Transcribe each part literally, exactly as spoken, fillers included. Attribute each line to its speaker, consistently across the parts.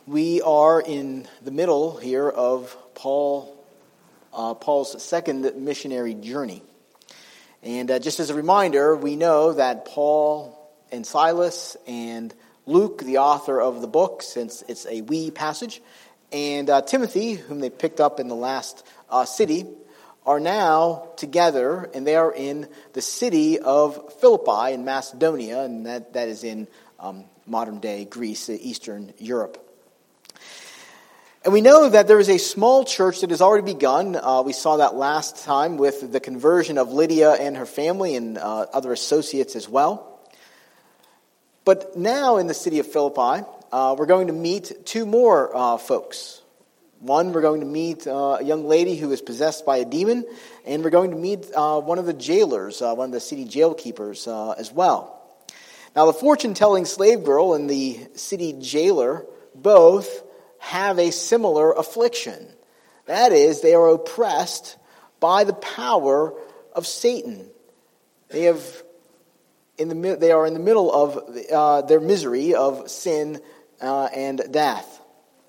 Speaker 1: We are in the middle here of Paul, uh, Paul's second missionary journey. And uh, just as a reminder, we know that Paul and Silas and Luke, the author of the book, since it's a we passage, and uh, Timothy, whom they picked up in the last uh, city, are now together, and they are in the city of Philippi in Macedonia, and that, that is in um, modern-day Greece, Eastern Europe. And we know that there is a small church that has already begun. Uh, we saw that last time with the conversion of Lydia and her family and uh, other associates as well. But now in the city of Philippi, uh, we're going to meet two more uh, folks. One, we're going to meet uh, a young lady who is possessed by a demon, and we're going to meet uh, one of the jailers, uh, one of the city jail keepers uh, as well. Now, the fortune-telling slave girl and the city jailer both have a similar affliction. That is, they are oppressed by the power of Satan. They have, in the they are in the middle of uh, their misery of sin uh, and death.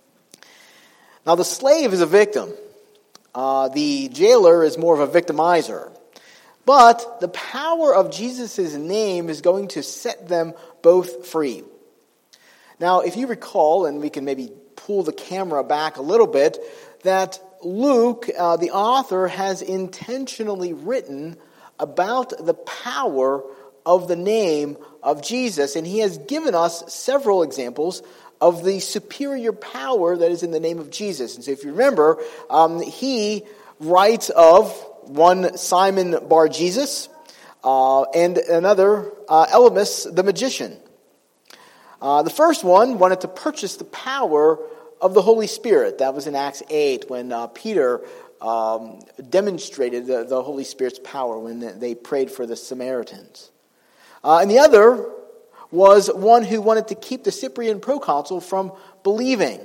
Speaker 1: Now, the slave is a victim. Uh, the jailer is more of a victimizer. But the power of Jesus' name is going to set them both free. Now, if you recall, and we can maybe pull the camera back a little bit, that Luke, uh, the author, has intentionally written about the power of the name of Jesus. And he has given us several examples of the superior power that is in the name of Jesus. And so if you remember, um, he writes of one Simon Bar-Jesus uh, and another uh, Elymas the magician. Uh, the first one wanted to purchase the power of the Holy Spirit. That was in Acts eight when uh, Peter um, demonstrated the, the Holy Spirit's power when they prayed for the Samaritans. Uh, and the other was one who wanted to keep the Cyprian proconsul from believing.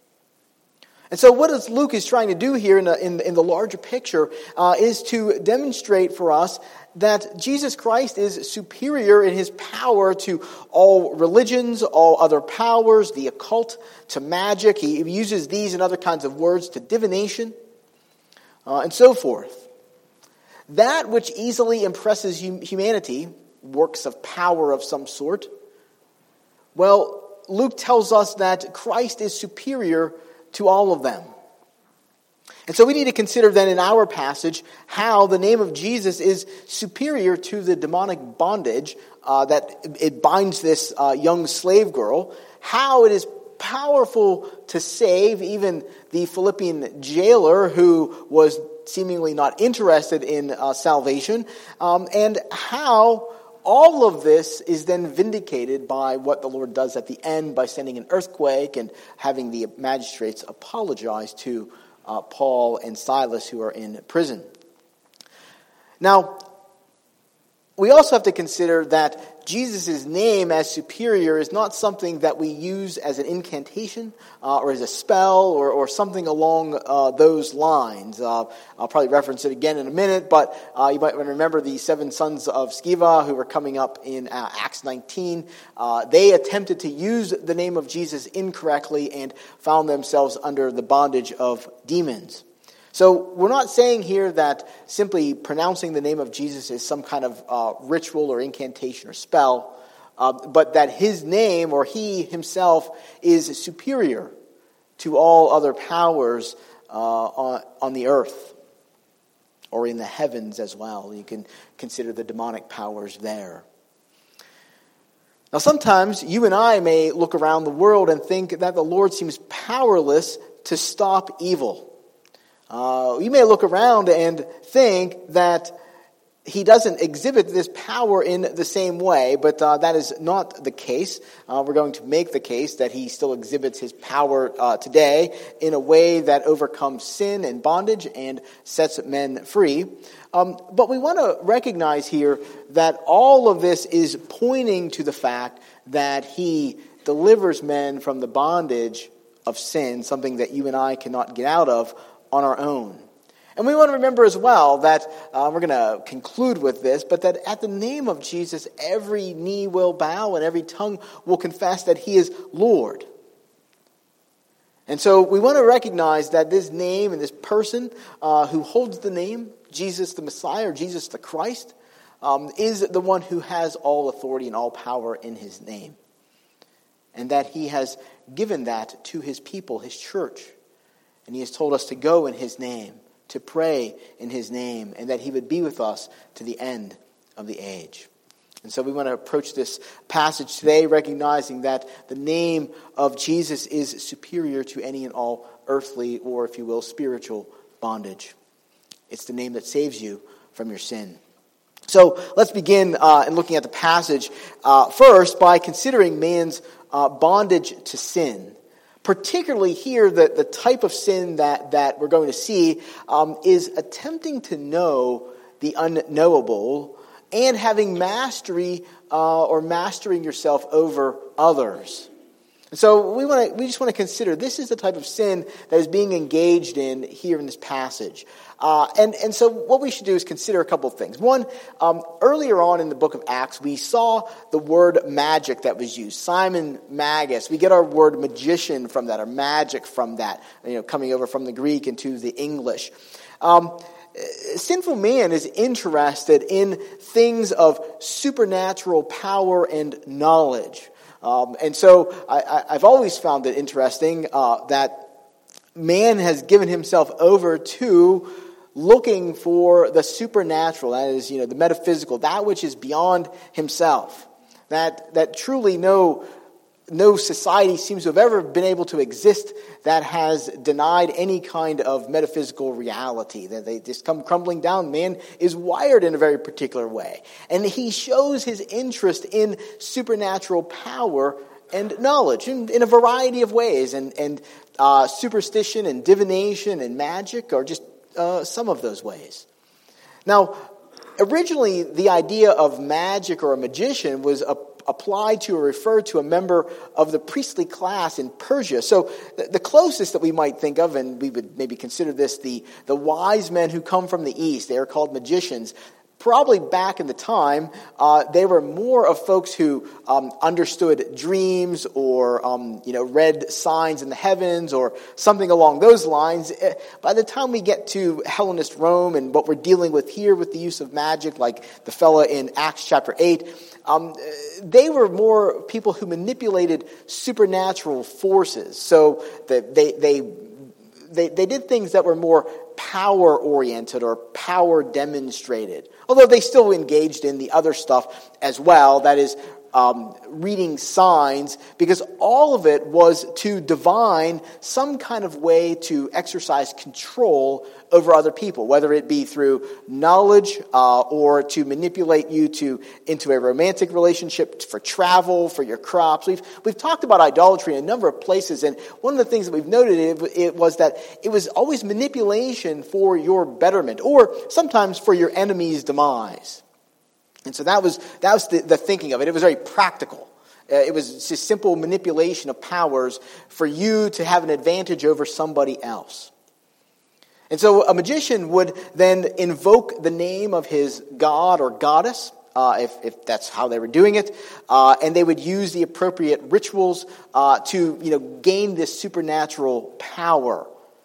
Speaker 1: And so what is Luke is trying to do here in the, in, in the larger picture uh, is to demonstrate for us that Jesus Christ is superior in his power to all religions, all other powers, the occult, to magic. He uses these and other kinds of words, to divination, uh, and so forth. That which easily impresses hum- humanity, works of power of some sort, well, Luke tells us that Christ is superior to all of them. And so we need to consider then in our passage how the name of Jesus is superior to the demonic bondage uh, that it binds this uh, young slave girl, how it is powerful to save even the Philippian jailer who was seemingly not interested in uh, salvation, um, and how all of this is then vindicated by what the Lord does at the end by sending an earthquake and having the magistrates apologize to uh, Paul and Silas who are in prison. Now, we also have to consider that Jesus' name as superior is not something that we use as an incantation uh, or as a spell or, or something along uh, those lines. Uh, I'll probably reference it again in a minute, but uh, you might remember the seven sons of Sceva who were coming up in uh, Acts nineteen. Uh, they attempted to use the name of Jesus incorrectly and found themselves under the bondage of demons. So we're not saying here that simply pronouncing the name of Jesus is some kind of uh, ritual or incantation or spell, uh, but that his name or he himself is superior to all other powers uh, on, on the earth or in the heavens as well. You can consider the demonic powers there. Now sometimes you and I may look around the world and think that the Lord seems powerless to stop evil. Uh, you may look around and think that he doesn't exhibit this power in the same way, but uh, that is not the case. Uh, we're going to make the case that he still exhibits his power uh, today in a way that overcomes sin and bondage and sets men free. Um, but we want to recognize here that all of this is pointing to the fact that he delivers men from the bondage of sin, something that you and I cannot get out of on our own. And we want to remember as well that, uh, we're going to conclude with this, but that at the name of Jesus, every knee will bow and every tongue will confess that he is Lord. And so we want to recognize that this name and this person uh, who holds the name, Jesus the Messiah or Jesus the Christ, um, is the one who has all authority and all power in his name. And that he has given that to his people, his church. And he has told us to go in his name, to pray in his name, and that he would be with us to the end of the age. And so we want to approach this passage today recognizing that the name of Jesus is superior to any and all earthly or, if you will, spiritual bondage. It's the name that saves you from your sin. So let's begin uh, in looking at the passage uh, first by considering man's uh, bondage to sin. Particularly here, the, the type of sin that, that we're going to see um, is attempting to know the unknowable and having mastery uh, or mastering yourself over others. And so we want to we just want to consider this is the type of sin that is being engaged in here in this passage. Uh, and, and so what we should do is consider a couple of things. One, um, earlier on in the book of Acts, we saw the word magic that was used. Simon Magus. We get our word magician from that, or magic from that, you know, coming over from the Greek into the English. Um, sinful man is interested in things of supernatural power and knowledge. Um, and so I, I, I've always found it interesting uh, that man has given himself over to looking for the supernatural, that is, you know, the metaphysical, that which is beyond himself. That that truly no no society seems to have ever been able to exist that has denied any kind of metaphysical reality. That they just come crumbling down. Man is wired in a very particular way. And he shows his interest in supernatural power and knowledge in, in a variety of ways. And, and uh, superstition and divination and magic are just uh, some of those ways. Now, originally the idea of magic or a magician was a applied to or referred to a member of the priestly class in Persia. So the closest that we might think of, and we would maybe consider this the, the wise men who come from the east, they are called magicians. Probably back in the time, uh, they were more of folks who um, understood dreams or um, you know read signs in the heavens or something along those lines. By the time we get to Hellenist Rome and what we're dealing with here with the use of magic, like the fella in Acts chapter eight, um, they were more people who manipulated supernatural forces. So the, they they they they did things that were more power-oriented or power-demonstrated. Although they still engaged in the other stuff as well, that is, um, reading signs, because all of it was to divine some kind of way to exercise control over other people, whether it be through knowledge uh, or to manipulate you to into a romantic relationship, for travel, for your crops. We've we've talked about idolatry in a number of places, and one of the things that we've noted it, it was that it was always manipulation for your betterment, or sometimes for your enemy's demise. And so that was that was the, the thinking of it. It was very practical. Uh, it was just simple manipulation of powers for you to have an advantage over somebody else. And so a magician would then invoke the name of his god or goddess, uh, if, if that's how they were doing it, uh, and they would use the appropriate rituals uh, to, you know, gain this supernatural power.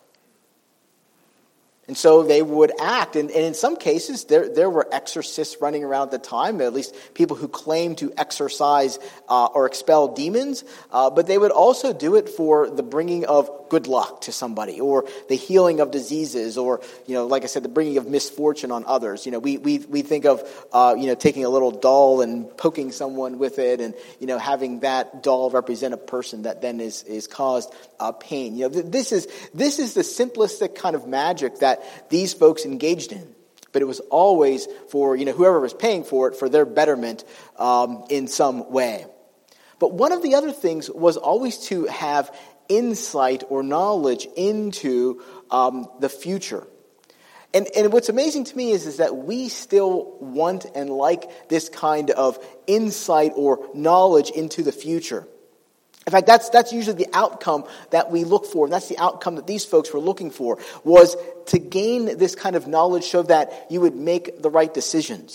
Speaker 1: And so they would act, and, and in some cases, there there were exorcists running around at the time, at least people who claimed to exorcise uh, or expel demons, uh, but they would also do it for the bringing of good luck to somebody, or the healing of diseases, or, you know, like I said, the bringing of misfortune on others. You know, we we we think of, uh, you know, taking a little doll and poking someone with it, and, you know, having that doll represent a person that then is is caused uh, pain. You know, th- this is this is the simplistic kind of magic that these folks engaged in, but it was always for, you know, whoever was paying for it, for their betterment um, in some way. But one of the other things was always to have insight or knowledge into um, the future. And, and what's amazing to me is, is that we still want and like this kind of insight or knowledge into the future. In fact, that's that's usually the outcome that we look for, and that's the outcome that these folks were looking for, was to gain this kind of knowledge so that you would make the right decisions.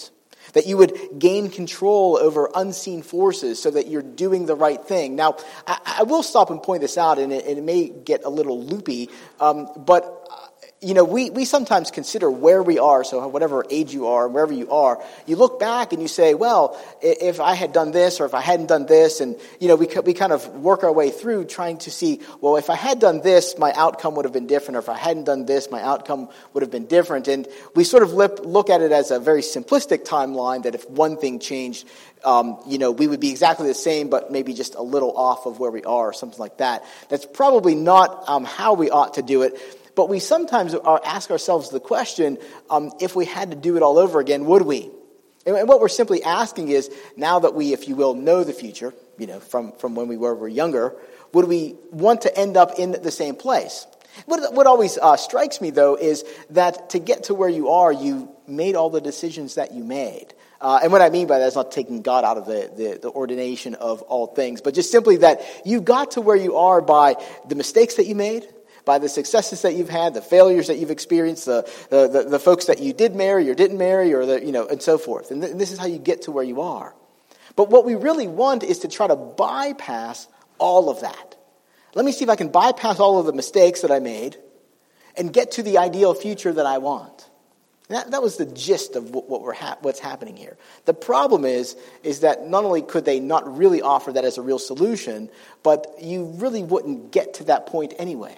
Speaker 1: that you would gain control over unseen forces so that you're doing the right thing. Now, I, I will stop and point this out, and it, and it may get a little loopy, um, but you know, we, we sometimes consider where we are, so whatever age you are, wherever you are, you look back and you say, well, if I had done this or if I hadn't done this, and, you know, we we kind of work our way through trying to see, well, if I had done this, my outcome would have been different, or if I hadn't done this, my outcome would have been different, and we sort of lip, look at it as a very simplistic timeline that if one thing changed, um, you know, we would be exactly the same, but maybe just a little off of where we are, or something like that. That's probably not um, how we ought to do it. But we sometimes are, ask ourselves the question, um, if we had to do it all over again, would we? And, and what we're simply asking is, now that we, if you will, know the future, you know, from, from when we were, were younger, would we want to end up in the same place? What, what always uh, strikes me, though, is that to get to where you are, you made all the decisions that you made. Uh, and what I mean by that is not taking God out of the, the, the ordination of all things, but just simply that you got to where you are by the mistakes that you made, by the successes that you've had, the failures that you've experienced, the, the, the, the folks that you did marry or didn't marry, or the, you know, and so forth. And, th- and this is how you get to where you are. But what we really want is to try to bypass all of that. Let me see if I can bypass all of the mistakes that I made and get to the ideal future that I want. And that, that was the gist of what, what we're ha- what's happening here. The problem is, is that not only could they not really offer that as a real solution, but you really wouldn't get to that point anyway.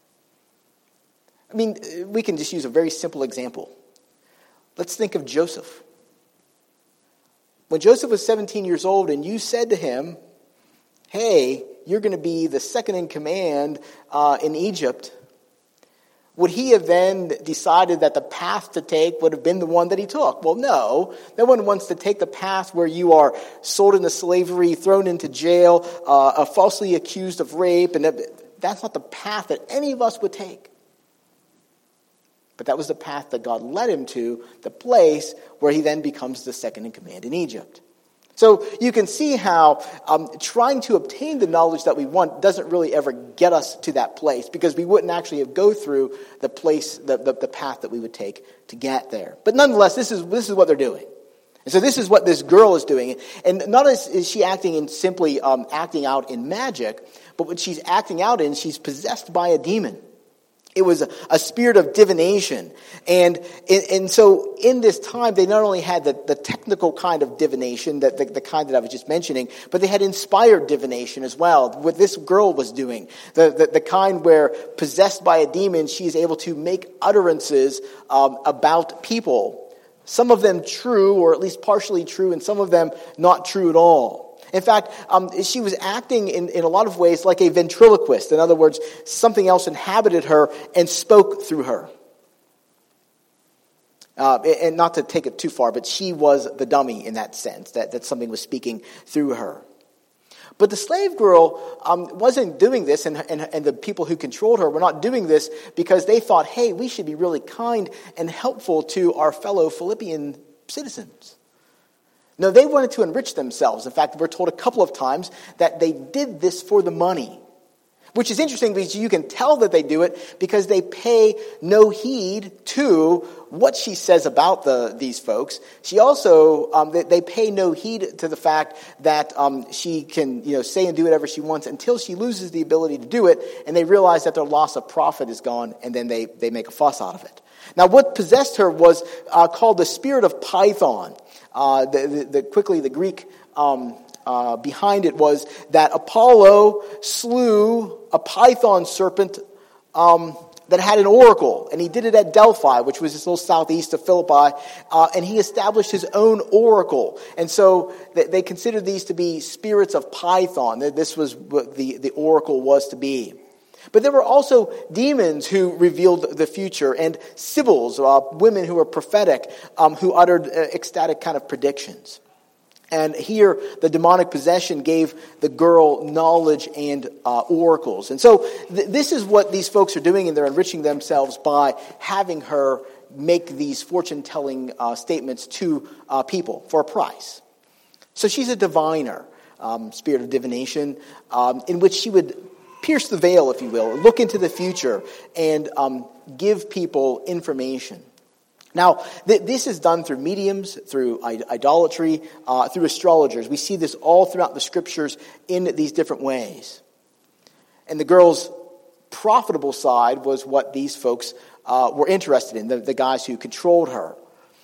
Speaker 1: I mean, we can just use a very simple example. Let's think of Joseph. When Joseph was seventeen years old and you said to him, hey, you're going to be the second in command uh, in Egypt, would he have then decided that the path to take would have been the one that he took? Well, no. No one wants to take the path where you are sold into slavery, thrown into jail, uh, falsely accused of rape, and that, that's not the path that any of us would take. But that was the path that God led him to, the place where he then becomes the second in command in Egypt. So you can see how um, trying to obtain the knowledge that we want doesn't really ever get us to that place, because we wouldn't actually go through the place, the, the, the path that we would take to get there. But nonetheless, this is this is what they're doing. And so this is what this girl is doing. And not as is she acting in simply um, acting out in magic, but what she's acting out in, she's possessed by a demon. It was a, a spirit of divination. And, and and so in this time, they not only had the, the technical kind of divination, that the, the kind that I was just mentioning, but they had inspired divination as well, what this girl was doing. The, the, the kind where, possessed by a demon, she is able to make utterances um, about people. Some of them true, or at least partially true, and some of them not true at all. In fact, um, she was acting in, in a lot of ways like a ventriloquist. In other words, something else inhabited her and spoke through her. Uh, and not to take it too far, but she was the dummy in that sense, that, that something was speaking through her. But the slave girl um, wasn't doing this, and, and, and the people who controlled her were not doing this because they thought, hey, we should be really kind and helpful to our fellow Philippian citizens. No, they wanted to enrich themselves. In fact, we're told a couple of times that they did this for the money. Which is interesting because you can tell that they do it because they pay no heed to what she says about the these folks. She also, um, they, they pay no heed to the fact that um, she can, you know, say and do whatever she wants until she loses the ability to do it, and they realize that their loss of profit is gone, and then they, they make a fuss out of it. Now, what possessed her was uh, called the spirit of Python. Uh, the, the, the, quickly, the Greek um, uh, behind it was that Apollo slew a python serpent um, that had an oracle, and he did it at Delphi, which was just a little southeast of Philippi, uh, and he established his own oracle. And so they, they considered these to be spirits of Python. This was what the, the oracle was to be. But there were also demons who revealed the future, and sibyls, uh, women who were prophetic, um, who uttered uh, ecstatic kind of predictions. And here, the demonic possession gave the girl knowledge and uh, oracles. And so th- this is what these folks are doing, and they're enriching themselves by having her make these fortune-telling uh, statements to uh, people for a price. So she's a diviner, um, spirit of divination, um, in which she would pierce the veil, if you will, look into the future and um, give people information. Now, th- this is done through mediums, through I- idolatry, uh, through astrologers. We see this all throughout the scriptures in these different ways. And the girl's profitable side was what these folks uh, were interested in, the, the guys who controlled her.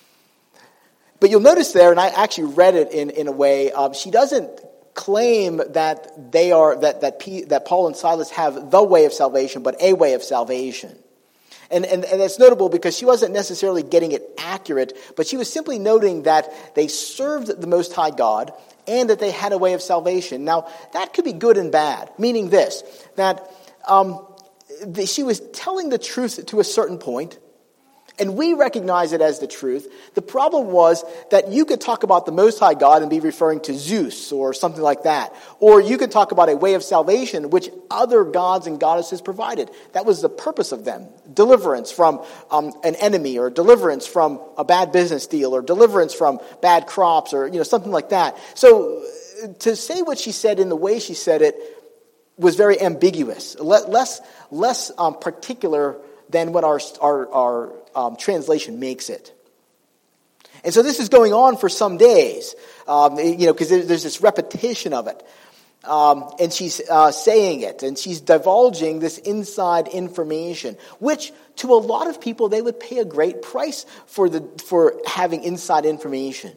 Speaker 1: But you'll notice there, and I actually read it in, in a way, um, she doesn't claim that they are that that, P, that Paul and Silas have the way of salvation, but a way of salvation. And, and, and that's notable because she wasn't necessarily getting it accurate, but she was simply noting that they served the Most High God and that they had a way of salvation. Now, that could be good and bad, meaning this, that um, the, she was telling the truth to a certain point, and we recognize it as the truth. The problem was that you could talk about the Most High God and be referring to Zeus or something like that. Or you could talk about a way of salvation which other gods and goddesses provided. That was the purpose of them. Deliverance from um, an enemy, or deliverance from a bad business deal, or deliverance from bad crops, or you know something like that. So to say what she said in the way she said it was very ambiguous, less, less um, particular than what our, our, our um, translation makes it. And so this is going on for some days, um, you know, because there's, there's this repetition of it. Um, and she's uh, saying it, and she's divulging this inside information, which to a lot of people, they would pay a great price for the for having inside information.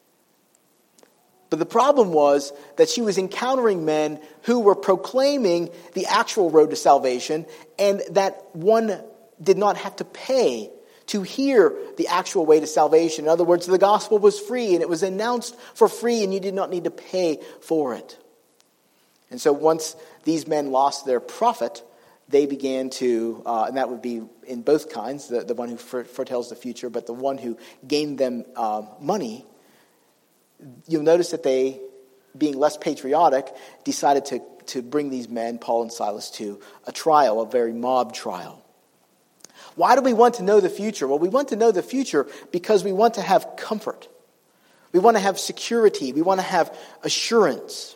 Speaker 1: But the problem was that she was encountering men who were proclaiming the actual road to salvation, and that one did not have to pay to hear the actual way to salvation. In other words, the gospel was free, and it was announced for free, and you did not need to pay for it. And so once these men lost their profit, they began to, uh, and that would be in both kinds, the, the one who foretells the future, but the one who gained them uh, money, you'll notice that they, being less patriotic, decided to, to bring these men, Paul and Silas, to a trial, a very mob trial. Why do we want to know the future? Well, we want to know the future because we want to have comfort. We want to have security. We want to have assurance.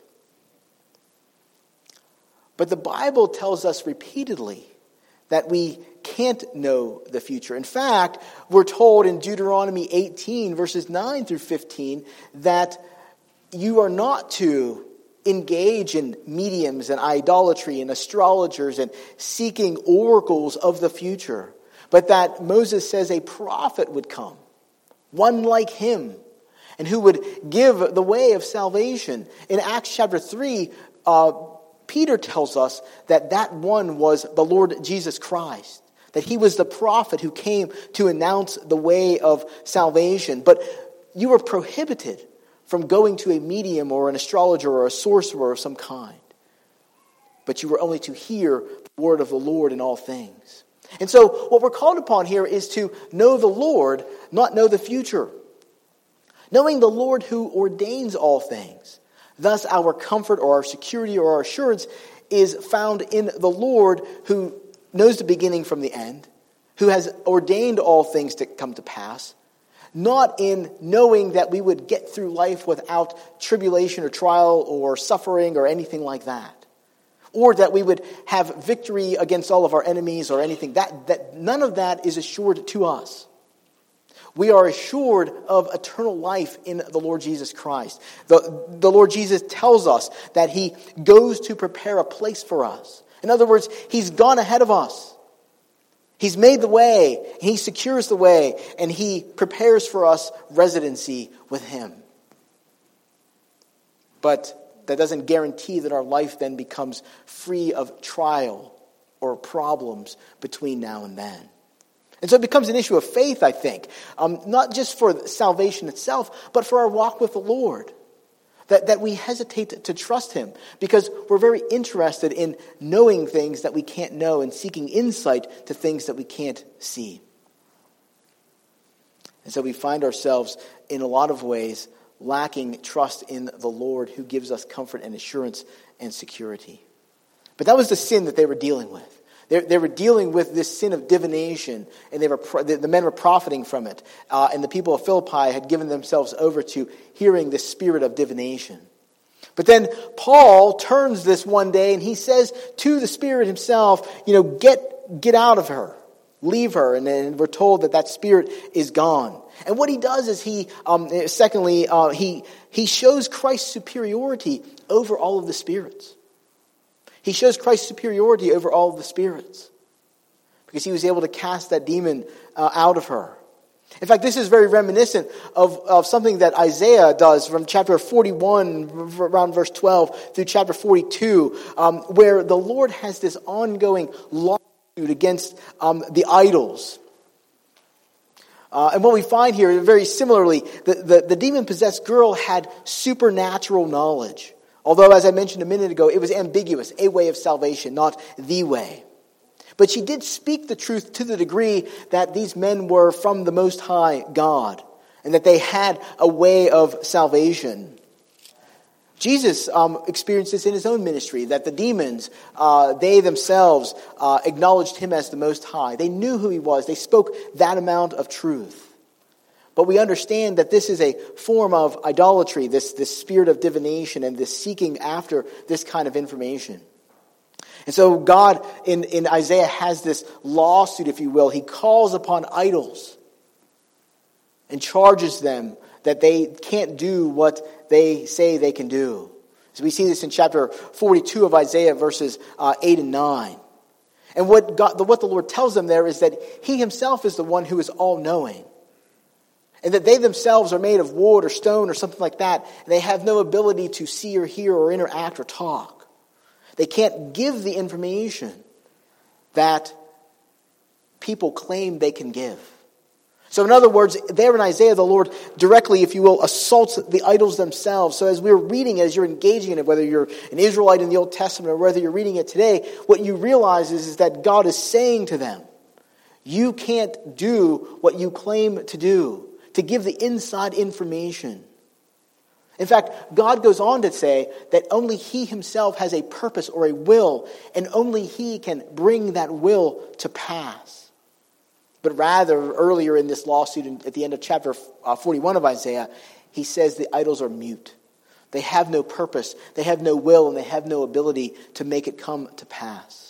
Speaker 1: But the Bible tells us repeatedly that we can't know the future. In fact, we're told in Deuteronomy eighteen, verses nine through fifteen, that you are not to engage in mediums and idolatry and astrologers and seeking oracles of the future, but that Moses says a prophet would come, one like him, and who would give the way of salvation. In Acts chapter three, uh, Peter tells us that that one was the Lord Jesus Christ, that he was the prophet who came to announce the way of salvation. But you were prohibited from going to a medium or an astrologer or a sorcerer of some kind. But you were only to hear the word of the Lord in all things. And so what we're called upon here is to know the Lord, not know the future. Knowing the Lord who ordains all things. Thus our comfort or our security or our assurance is found in the Lord who knows the beginning from the end, who has ordained all things to come to pass, not in knowing that we would get through life without tribulation or trial or suffering or anything like that, or that we would have victory against all of our enemies or anything. That, that none of that is assured to us. We are assured of eternal life in the Lord Jesus Christ. The, the Lord Jesus tells us that he goes to prepare a place for us. In other words, he's gone ahead of us. He's made the way, he secures the way, and he prepares for us residency with him. But that doesn't guarantee that our life then becomes free of trial or problems between now and then. And so it becomes an issue of faith, I think, um, not just for salvation itself, but for our walk with the Lord. That, that we hesitate to trust him because we're very interested in knowing things that we can't know and seeking insight to things that we can't see. And so we find ourselves in a lot of ways lacking trust in the Lord who gives us comfort and assurance and security. But that was the sin that they were dealing with. They, they were dealing with this sin of divination, and they were the, the men were profiting from it. Uh, and the people of Philippi had given themselves over to hearing the spirit of divination. But then Paul turns this one day, and he says to the spirit himself, you know, get, get out of her. leave her, and then we're told that that spirit is gone. And what he does is he, um, secondly, uh, he he shows Christ's superiority over all of the spirits. He shows Christ's superiority over all of the spirits because he was able to cast that demon uh, out of her. In fact, this is very reminiscent of, of something that Isaiah does from chapter forty-one, around verse twelve, through chapter forty-two, um, where the Lord has this ongoing lawsuit against um, the idols. Uh, and what we find here, very similarly, the, the, the demon-possessed girl had supernatural knowledge. Although, as I mentioned a minute ago, it was ambiguous, a way of salvation, not the way. But she did speak the truth to the degree that these men were from the Most High God, and that they had a way of salvation. Jesus um, experienced this in his own ministry, that the demons, uh, they themselves uh, acknowledged him as the Most High. They knew who he was. They spoke that amount of truth. But we understand that this is a form of idolatry, this, this spirit of divination and this seeking after this kind of information. And so God in, in Isaiah has this lawsuit, if you will. He calls upon idols and charges them that they can't do what they say they can do. So we see this in chapter forty-two of Isaiah, verses uh, eight and nine. And what God, what the Lord tells them there is that he himself is the one who is all-knowing. And that they themselves are made of wood or stone or something like that. And they have no ability to see or hear or interact or talk. They can't give the information that people claim they can give. So in other words, there in Isaiah, the Lord directly, if you will, assaults the idols themselves. So as we're reading it, as you're engaging in it, whether you're an Israelite in the Old Testament or whether you're reading it today, what you realize is, is that God is saying to them, you can't do what you claim to do, to give the inside information. In fact, God goes on to say that only he himself has a purpose or a will, and only he can bring that will to pass. But rather, earlier in this lawsuit, at the end of chapter forty-one of Isaiah, he says the idols are mute. They have no purpose, they have no will, and they have no ability to make it come to pass.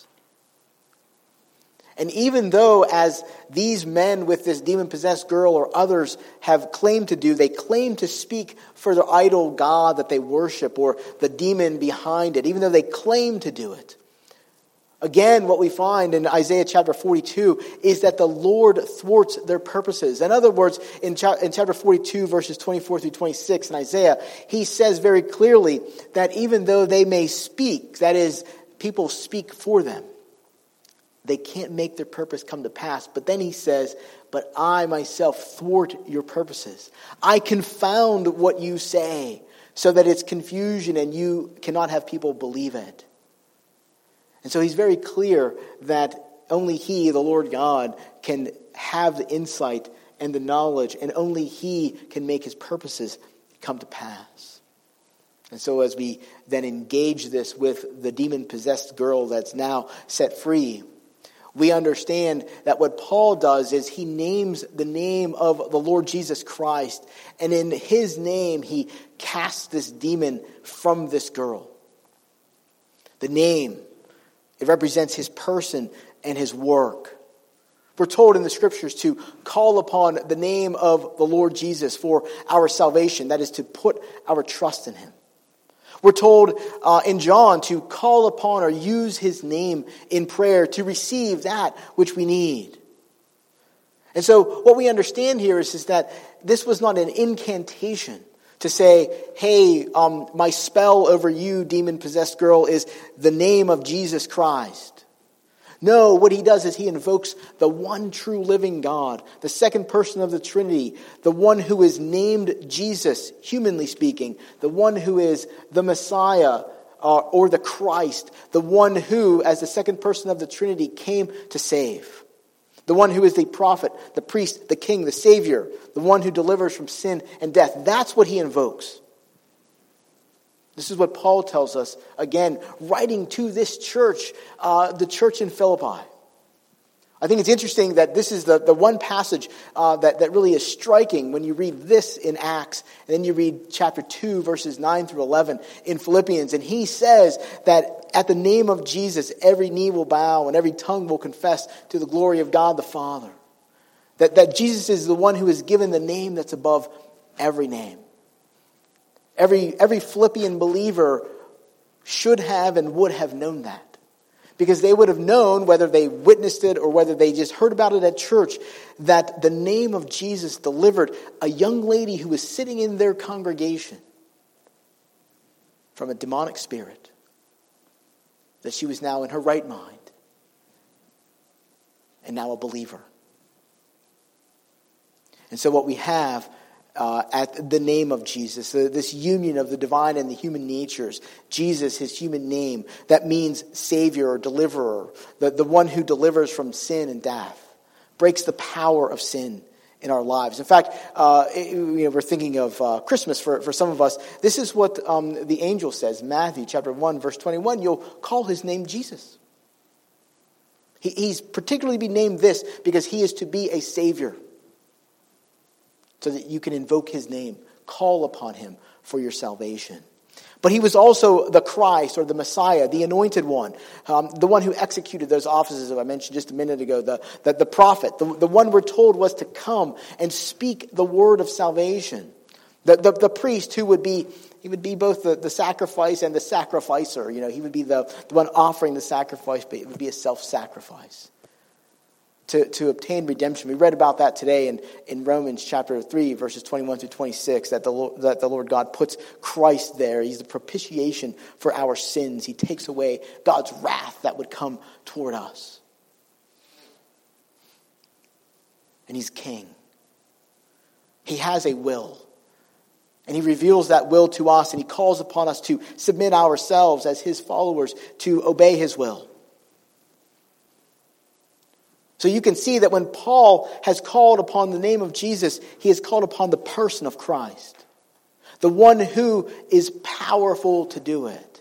Speaker 1: And even though, as these men with this demon-possessed girl or others have claimed to do, they claim to speak for the idol god that they worship or the demon behind it, even though they claim to do it. Again, what we find in Isaiah chapter forty-two is that the Lord thwarts their purposes. In other words, in, cha- in chapter forty-two, verses twenty-four through twenty-six in Isaiah, he says very clearly that even though they may speak, that is, people speak for them, they can't make their purpose come to pass. But then he says, but I myself thwart your purposes. I confound what you say so that it's confusion and you cannot have people believe it. And so he's very clear that only he, the Lord God, can have the insight and the knowledge, and only he can make his purposes come to pass. And so as we then engage this with the demon-possessed girl that's now set free, we understand that what Paul does is he names the name of the Lord Jesus Christ, and in his name he casts this demon from this girl. The name, it represents his person and his work. We're told in the scriptures to call upon the name of the Lord Jesus for our salvation. That is to put our trust in him. We're told uh, in John to call upon or use his name in prayer to receive that which we need. And so what we understand here is, is that this was not an incantation to say, hey, um, my spell over you, demon-possessed girl, is the name of Jesus Christ. No, what he does is he invokes the one true living God, the second person of the Trinity, the one who is named Jesus, humanly speaking, the one who is the Messiah uh, or the Christ, the one who, as the second person of the Trinity, came to save. The one who is the prophet, the priest, the king, the savior, the one who delivers from sin and death. That's what he invokes. This is what Paul tells us, again, writing to this church, uh, the church in Philippi. I think it's interesting that this is the, the one passage uh, that, that really is striking when you read this in Acts, and then you read chapter two, verses nine through eleven in Philippians. And he says that at the name of Jesus, every knee will bow and every tongue will confess to the glory of God the Father. That, that Jesus is the one who is given the name that's above every name. Every, every Philippian believer should have and would have known that. Because they would have known, whether they witnessed it or whether they just heard about it at church, that the name of Jesus delivered a young lady who was sitting in their congregation from a demonic spirit. That she was now in her right mind and now a believer. And so what we have uh, at the name of Jesus, uh, this union of the divine and the human natures, Jesus, his human name, that means Savior or Deliverer, the, the one who delivers from sin and death, breaks the power of sin in our lives. In fact, uh, it, you know, we're thinking of uh, Christmas for, for some of us. This is what um, the angel says, Matthew chapter one, verse twenty-one, you'll call his name Jesus. He, he's particularly be named this because he is to be a Savior. So that you can invoke his name, call upon him for your salvation. But he was also the Christ or the Messiah, the anointed one, um, the one who executed those offices that I mentioned just a minute ago, the, the, the prophet, the, the one we're told was to come and speak the word of salvation. The, the, the priest who would be, he would be both the, the sacrifice and the sacrificer. You know, he would be the, the one offering the sacrifice, but it would be a self-sacrifice. To, to obtain redemption. We read about that today in, in Romans chapter three, verses twenty-one through twenty-six, that the, Lord, that the Lord God puts Christ there. He's the propitiation for our sins. He takes away God's wrath that would come toward us. And he's king. He has a will. And he reveals that will to us, and he calls upon us to submit ourselves as his followers to obey his will. So you can see that when Paul has called upon the name of Jesus, he has called upon the person of Christ. The one who is powerful to do it.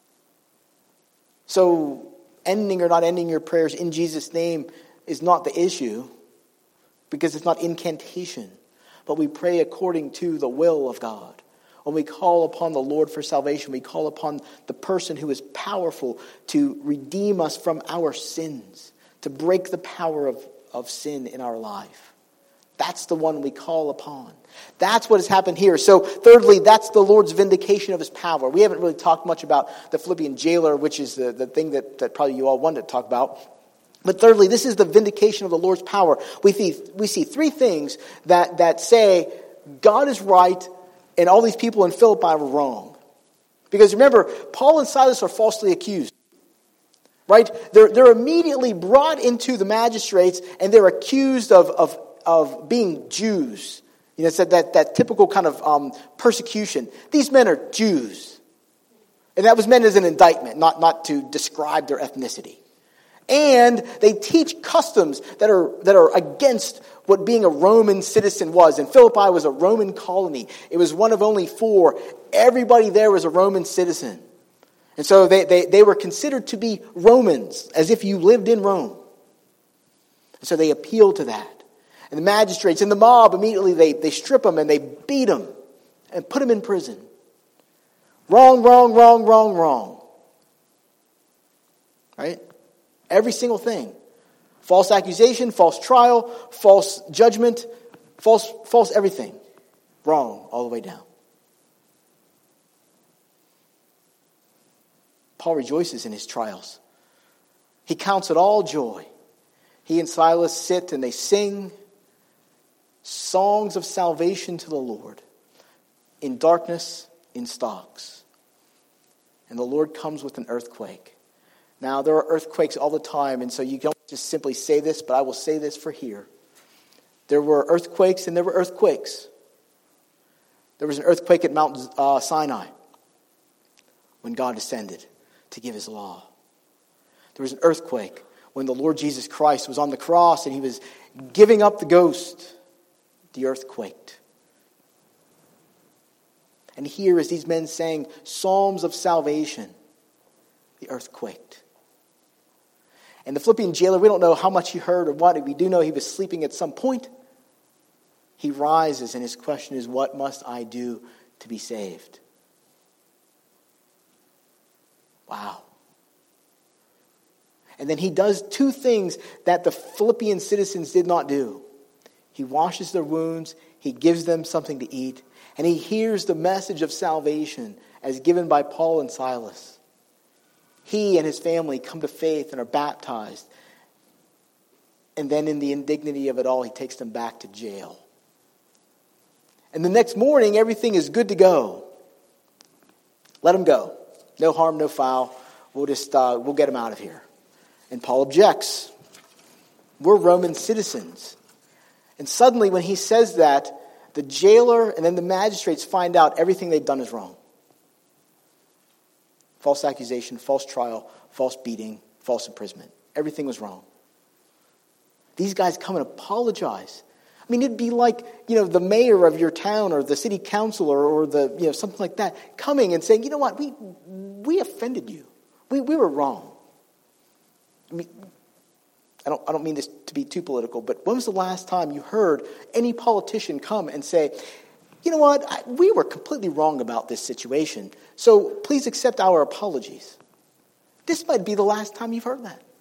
Speaker 1: So ending or not ending your prayers in Jesus' name is not the issue. Because it's not incantation. But we pray according to the will of God. When we call upon the Lord for salvation, we call upon the person who is powerful to redeem us from our sins. To break the power of, of sin in our life. That's the one we call upon. That's what has happened here. So thirdly, that's the Lord's vindication of his power. We haven't really talked much about the Philippian jailer, which is the, the thing that, that probably you all wanted to talk about. But thirdly, this is the vindication of the Lord's power. We see, we see three things that, that say God is right and all these people in Philippi were wrong. Because remember, Paul and Silas are falsely accused. Right? They're, they're immediately brought into the magistrates and they're accused of, of, of being Jews. You know, it's that, that, that typical kind of um, persecution. These men are Jews. And that was meant as an indictment, not, not to describe their ethnicity. And they teach customs that are, that are against what being a Roman citizen was. And Philippi was a Roman colony. It was one of only four. Everybody there was a Roman citizen. And so they, they, they were considered to be Romans, as if you lived in Rome. And so they appeal to that. And the magistrates and the mob, immediately they, they strip them and they beat them and put them in prison. Wrong, wrong, wrong, wrong, wrong. Right? Every single thing. False accusation, false trial, false judgment, false, false everything. Wrong all the way down. Paul rejoices in his trials. He counts it all joy. He and Silas sit and they sing songs of salvation to the Lord in darkness, in stocks. And the Lord comes with an earthquake. Now, there are earthquakes all the time, and so you don't just simply say this, but I will say this for here. There were earthquakes and there were earthquakes. There was an earthquake at Mount uh, Sinai when God descended to give his law. There was an earthquake when the Lord Jesus Christ was on the cross and he was giving up the ghost. The earth quaked. And here, as these men sang psalms of salvation, the earth quaked. And the Philippian jailer, we don't know how much he heard or what. We do know he was sleeping at some point. He rises and his question is, what must I do to be saved? Wow. And then he does two things that the Philippian citizens did not do. He washes their wounds, he gives them something to eat, and he hears the message of salvation as given by Paul and Silas. He and his family come to faith and are baptized. And then in the indignity of it all, he takes them back to jail. And the next morning, everything is good to go. Let them go. No harm, no foul. We'll just, uh, we'll get them out of here. And Paul objects. We're Roman citizens. And suddenly when he says that, the jailer and then the magistrates find out everything they've done is wrong. False accusation, false trial, false beating, false imprisonment. Everything was wrong. These guys come and apologize. I mean, it'd be like, you know, the mayor of your town or the city councilor or the, you know, something like that coming and saying, you know what, we we offended you. We we were wrong. I mean, I don't I don't mean this to be too political, but when was the last time you heard any politician come and say, you know what, I, we were completely wrong about this situation, so please accept our apologies? This might be the last time you've heard that.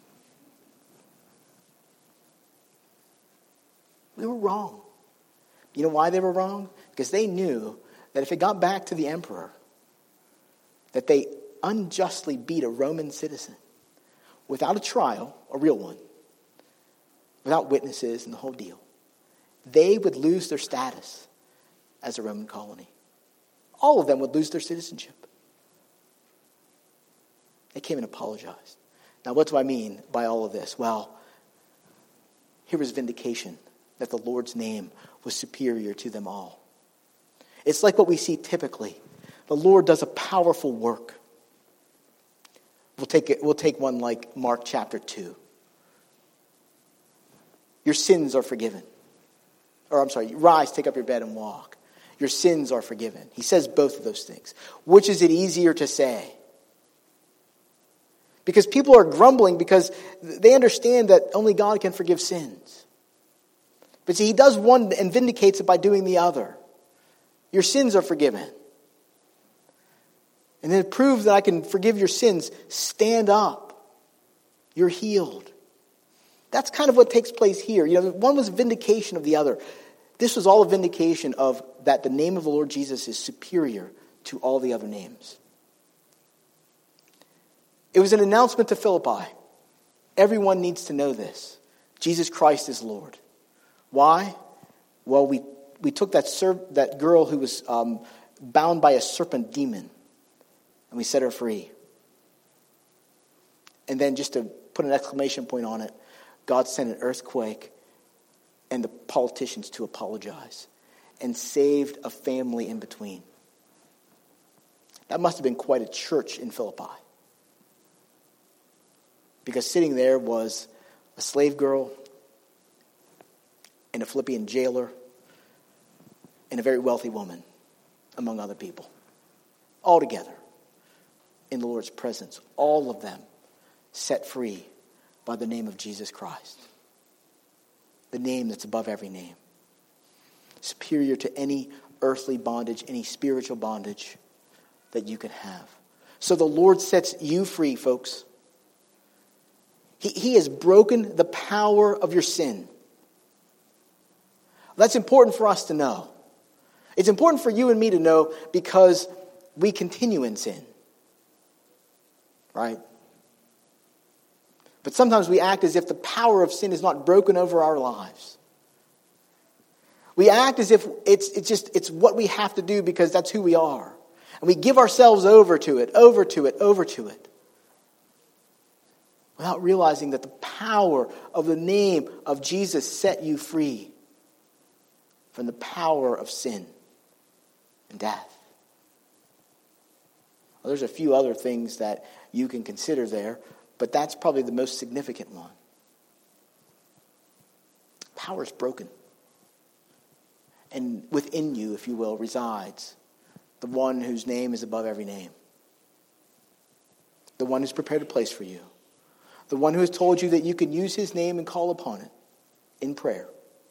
Speaker 1: We were wrong. You know why they were wrong? Because they knew that if it got back to the emperor, that they unjustly beat a Roman citizen without a trial, a real one, without witnesses and the whole deal, they would lose their status as a Roman colony. All of them would lose their citizenship. They came and apologized. Now, what do I mean by all of this? Well, here was vindication that the Lord's name was superior to them all. It's like what we see typically. The Lord does a powerful work. We'll take it, we'll take one like Mark chapter two. Your sins are forgiven. Or I'm sorry, rise, take up your bed and walk. Your sins are forgiven. He says both of those things. Which is it easier to say? Because people are grumbling because they understand that only God can forgive sins. But see, he does one and vindicates it by doing the other. Your sins are forgiven. And then to prove that I can forgive your sins, stand up. You're healed. That's kind of what takes place here. You know, one was a vindication of the other. This was all a vindication of that the name of the Lord Jesus is superior to all the other names. It was an announcement to Philippi. Everyone needs to know this. Jesus Christ is Lord. Why? Well, we, we took that ser- that girl who was um, bound by a serpent demon, and we set her free. And then just to put an exclamation point on it, God sent an earthquake and the politicians to apologize and saved a family in between. That must have been quite a church in Philippi. Because sitting there was a slave girl and a Philippian jailer and a very wealthy woman, among other people. All together in the Lord's presence. All of them set free by the name of Jesus Christ. The name that's above every name. Superior to any earthly bondage, any spiritual bondage that you can have. So the Lord sets you free, folks. He, he has broken the power of your sin. That's important for us to know. It's important for you and me to know because we continue in sin. Right? But sometimes we act as if the power of sin is not broken over our lives. We act as if it's it's just it's what we have to do because that's who we are. And we give ourselves over to it, over to it, over to it. Without realizing that the power of the name of Jesus set you free from the power of sin and death. Well, there's a few other things that you can consider there, but that's probably the most significant one. Power is broken. And within you, if you will, resides the one whose name is above every name. The one who's prepared a place for you. The one who has told you that you can use his name and call upon it in prayer.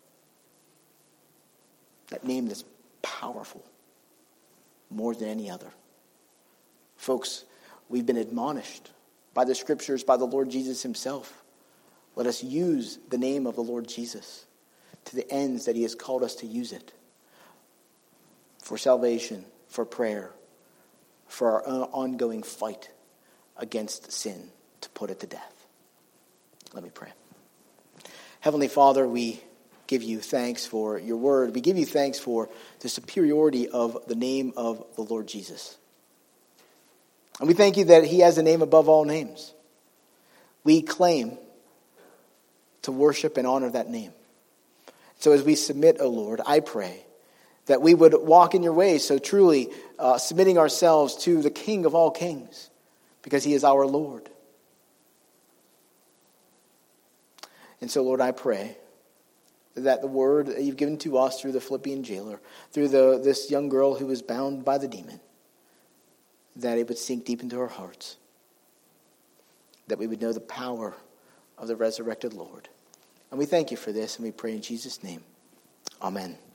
Speaker 1: That name that's powerful more than any other. Folks, we've been admonished by the Scriptures, by the Lord Jesus himself. Let us use the name of the Lord Jesus to the ends that he has called us to use it. For salvation, for prayer, for our ongoing fight against sin, to put it to death. Let me pray. Heavenly Father, we give you thanks for your word. We give you thanks for the superiority of the name of the Lord Jesus. And we thank you that he has a name above all names. We claim to worship and honor that name. So as we submit, O Lord, I pray that we would walk in your ways, so truly uh, submitting ourselves to the King of all kings, because he is our Lord. And so, Lord, I pray that the word that you've given to us through the Philippian jailer, through the this young girl who was bound by the demon, that it would sink deep into our hearts, that we would know the power of the resurrected Lord. And we thank you for this, and we pray in Jesus' name. Amen.